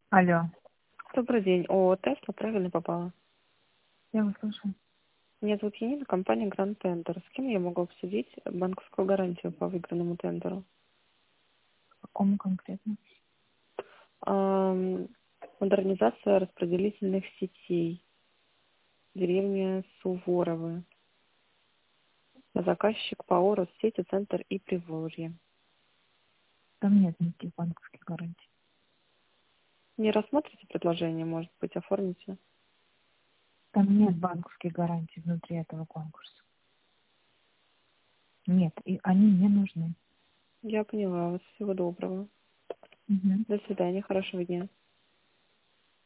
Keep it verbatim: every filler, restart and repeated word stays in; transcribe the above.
Алло, Добрый день. О, Тесла правильно попала. я вас слышу. Меня зовут Енина, компания Гранд Тендер. С кем я могу обсудить банковскую гарантию по выигранному тендеру? Какому конкретно? Ам, Модернизация распределительных сетей. Деревня Суворовы. Заказчик ПАО Россети, Центр и Приволжье. Там нет никаких банковских гарантий. Не рассмотрите предложение, может быть, оформите? Там нет банковских гарантий внутри этого конкурса. Нет, и они не нужны. Я поняла вас. Всего доброго. Мгм. До свидания. Хорошего дня.